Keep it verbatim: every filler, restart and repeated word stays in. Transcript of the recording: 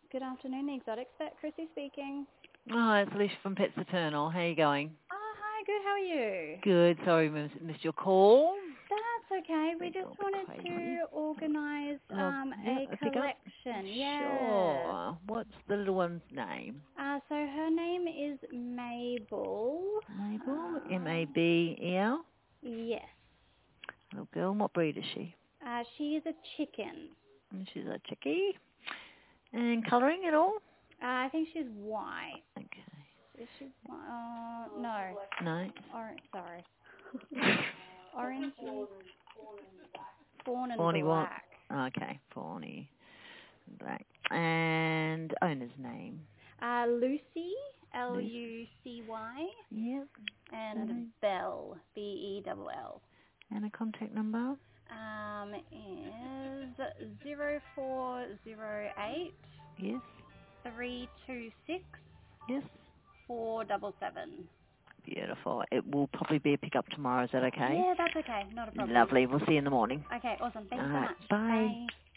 Good afternoon, the Exotic Vet. Chrissy speaking. Oh, it's Alicia from Pets Eternal. How are you going? Oh, hi, good. How are you? Good. Sorry, miss, missed your call. That's okay. We Been a just little bit wanted crazy. to organise Oh, um, yeah, a a pickup? collection. Yes. Sure. What's the little one's name? Uh, so her name is Mabel. Mabel? M A Um, B E L? yes. Little girl. What breed is she? Uh, she is a chicken. And she's a chickie. And colouring at all? Uh, I think she's white. Okay. Is she white? Uh, no. No. Or- sorry. Orange. Fawn and Fawny what? black. Okay. Fawny. Black. And owner's name? Uh, Lucy, L Lucy. U C Y, Yep. and Surname. Bell, B E L L. And a contact number? Um, is zero four zero eight Yes. three two six Yes. four double seven. Beautiful. It will probably be a pickup tomorrow. Is that okay? Yeah, that's okay. Not a problem. Lovely. We'll see you in the morning. Okay, awesome. Thank All you so right. much. Bye. Bye.